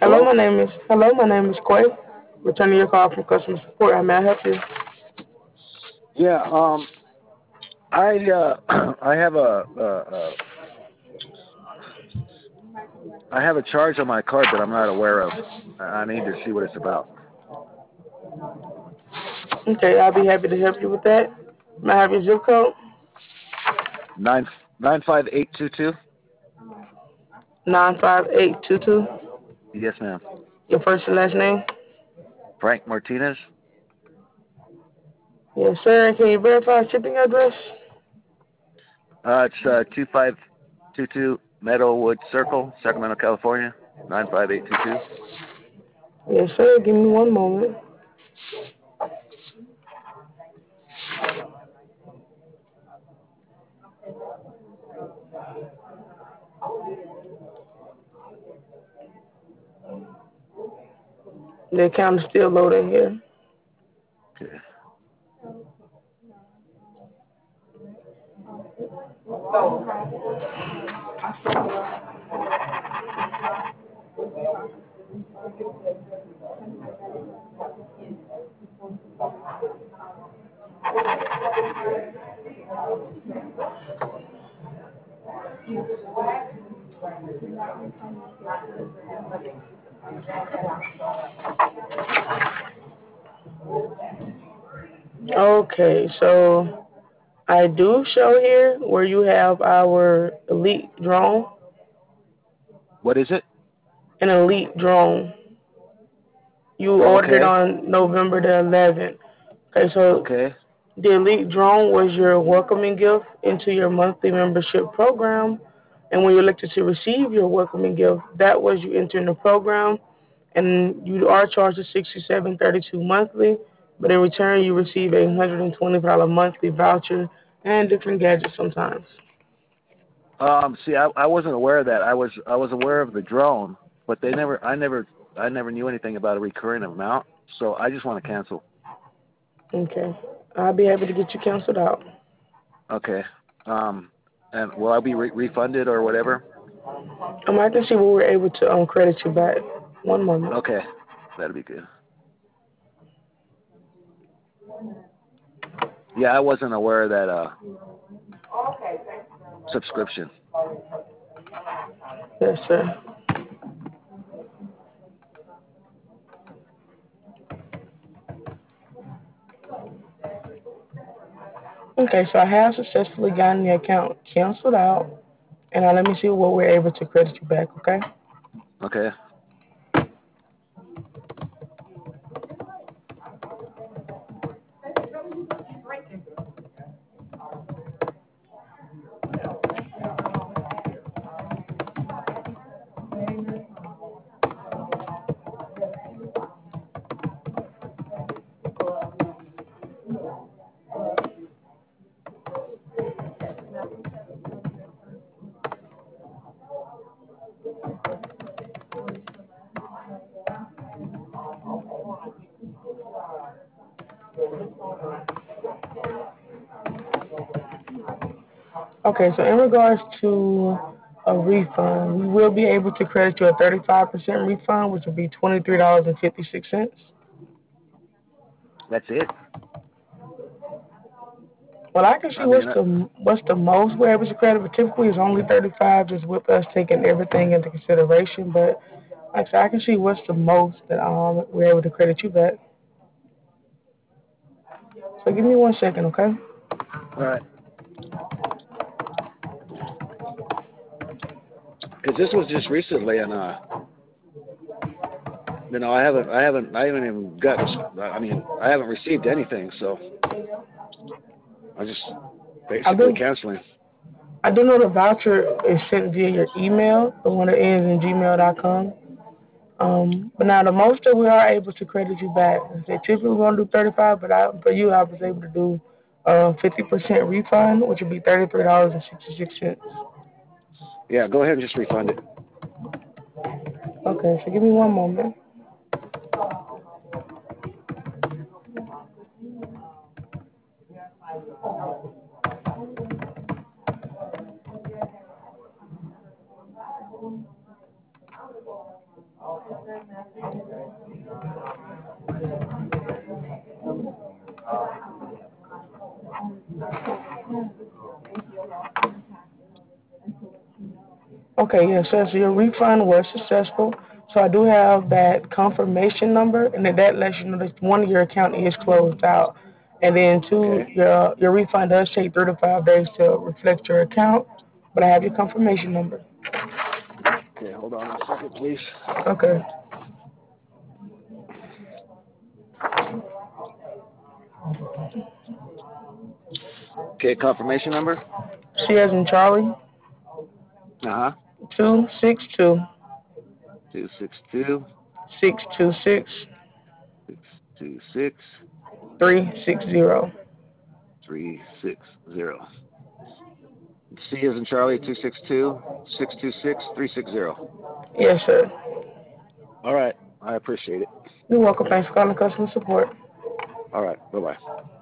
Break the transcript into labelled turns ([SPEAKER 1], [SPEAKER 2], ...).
[SPEAKER 1] Hello,
[SPEAKER 2] Hello?
[SPEAKER 1] my name is Quay. Returning your call from customer support. How may I help you?
[SPEAKER 2] Yeah, I have I have a charge on my card that I'm not aware of. I need to see what it's about.
[SPEAKER 1] Okay, I'll be happy to help you with that. May I have your zip code?
[SPEAKER 2] 95822.
[SPEAKER 1] 95822.
[SPEAKER 2] Yes, ma'am.
[SPEAKER 1] Your first and last name?
[SPEAKER 2] Frank Martinez.
[SPEAKER 1] Yes, sir. And can you verify shipping address?
[SPEAKER 2] It's 2522 Meadowwood Circle, Sacramento, California. 95822.
[SPEAKER 1] Yes, sir. Give me one moment. The account is still loading here.
[SPEAKER 2] Okay.
[SPEAKER 1] Okay, so I do show here where you have our elite drone,
[SPEAKER 2] What is it?
[SPEAKER 1] an elite drone. You
[SPEAKER 2] Oh,
[SPEAKER 1] ordered it
[SPEAKER 2] okay.
[SPEAKER 1] on November the 11th. Okay, so
[SPEAKER 2] Okay.
[SPEAKER 1] the Elite Drone was your welcoming gift into your monthly membership program. And when you elected to receive your welcoming gift, that was you entering the program. And you are charged at $67.32 monthly. But in return, you receive a $120 monthly voucher and different gadgets sometimes.
[SPEAKER 2] See, I wasn't aware of that. I was aware of the drone, but I never knew anything about a recurring amount. So I just want to cancel.
[SPEAKER 1] Okay. I'll be able to get you canceled out.
[SPEAKER 2] Okay. And will I be refunded or whatever?
[SPEAKER 1] I can see what we're able to credit you back. One moment.
[SPEAKER 2] Okay, that'd be good. Yeah, I wasn't aware of that subscription.
[SPEAKER 1] Yes, sir. Okay, so I have successfully gotten the account canceled out. And now let me see what we're able to credit you back, okay?
[SPEAKER 2] Okay.
[SPEAKER 1] Okay, so in regards to a refund, we will be able to credit you a 35% refund, which will be $23.56.
[SPEAKER 2] That's it.
[SPEAKER 1] Well, I can see
[SPEAKER 2] I mean,
[SPEAKER 1] what's the most we're able to credit, but typically it's only 35, just with us taking everything into consideration. But like I said, I can see what's the most that we're able to credit you back. So give me one second, okay?
[SPEAKER 2] all right. Because this was just recently, and I haven't even gotten. I mean, I haven't received anything, so I just
[SPEAKER 1] I
[SPEAKER 2] basically
[SPEAKER 1] do
[SPEAKER 2] canceling.
[SPEAKER 1] I do know the voucher is sent via your email, the one that ends in gmail.com. But now the most that we are able to credit you back is that typically we're gonna do 35, but for you I was able to do 50% refund, which would be $33.66.
[SPEAKER 2] Yeah, go ahead and just refund it.
[SPEAKER 1] Okay, so give me one moment. Okay, yes, sir. So your refund was successful. So I do have that confirmation number, and then that lets you know that one, your account is closed out, and then two,
[SPEAKER 2] Okay.
[SPEAKER 1] your refund does take 3 to 5 days to reflect your account. But I have your confirmation number.
[SPEAKER 2] Okay, hold on a second, please.
[SPEAKER 1] Okay.
[SPEAKER 2] Okay, confirmation number.
[SPEAKER 1] C as in Charlie,
[SPEAKER 2] Uh huh.
[SPEAKER 1] 262
[SPEAKER 2] 262
[SPEAKER 1] 626
[SPEAKER 2] 626
[SPEAKER 1] 360.
[SPEAKER 2] 360. C is in Charlie, 262 626 360.
[SPEAKER 1] Yes, sir.
[SPEAKER 2] All right. I appreciate it.
[SPEAKER 1] You're welcome. Thanks for calling customer support.
[SPEAKER 2] All right. Bye bye.